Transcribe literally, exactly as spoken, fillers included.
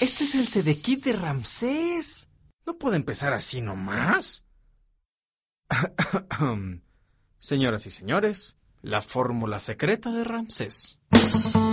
Este es el Sedekit de Ramsés. ¿No puede empezar así nomás? Señoras y señores, la fórmula secreta de Ramsés.